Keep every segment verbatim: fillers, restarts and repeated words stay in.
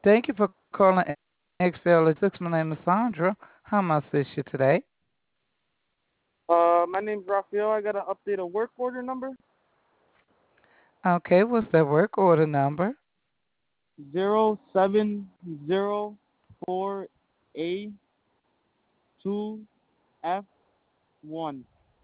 Thank you for calling X L Logistics. My name is Sandra. How may I assist you today? Uh, my name's Raphael. I gotta update a work order number. Okay, what's that work order number? Zero seven zero four A two F one.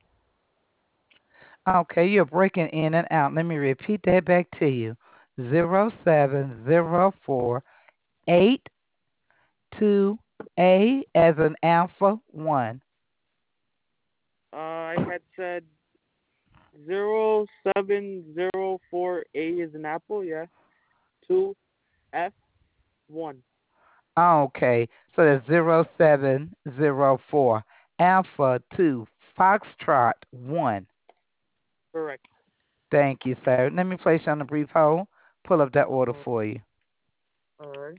Okay, you're breaking in and out. Let me repeat that back to you. Zero seven zero four eight two A as an alpha one. Uh, I had said zero seven zero four A is an apple. Yeah. Two F one. Okay, so that's zero seven zero four alpha two foxtrot one. Correct. Thank you, sir. Let me place you on a brief hold. Pull up that order Uh, for you. all right.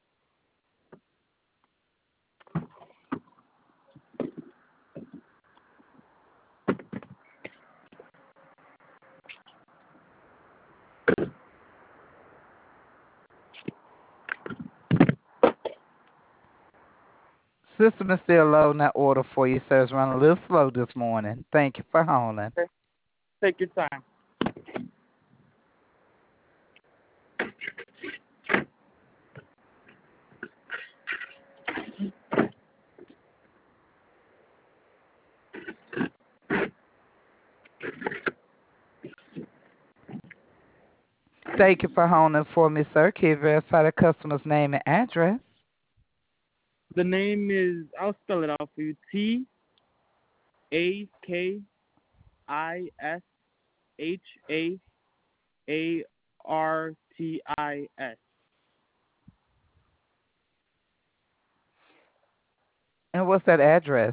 System is still loading that order for you, sir. It's running a little slow this morning. Thank you for holding. Okay. Take your time. Thank you for holding for me, sir. Can you verify the customer's name and address? The name is. I'll spell it out for you. T A K I S H A A R T I S. And what's that address?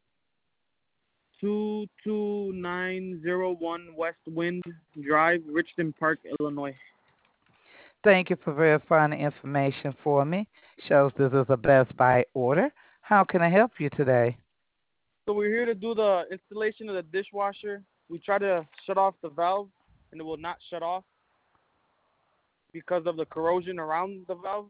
two two nine zero one West Wind Drive, Richton Park, Illinois. Thank you for verifying the information for me. Shows this is a Best Buy order. How can I help you today? So we're here to do the installation of the dishwasher. We try to shut off the valve, and it will not shut off because of the corrosion around the valve.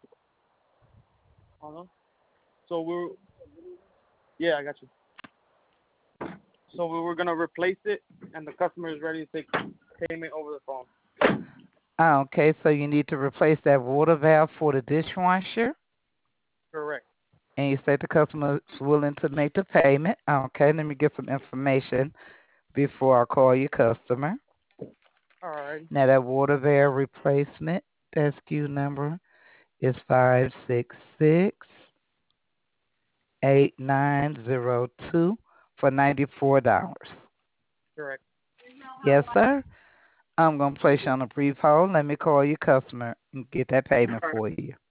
Hold on. So we're yeah, I got you. So we were gonna replace it, and the customer is ready to take payment over the phone. Ah, okay, so you need to replace that water valve for the dishwasher, Correct. and you said the customer is willing to make the payment. Ah, okay, let me get some information before I call your customer. All right. Now that water valve replacement, the S K U number is five six six eight nine zero two for ninety-four dollars. Correct. Yes, sir. I'm going to place Thank you you. on a brief hold. Let me call your customer and get that payment All right. for you.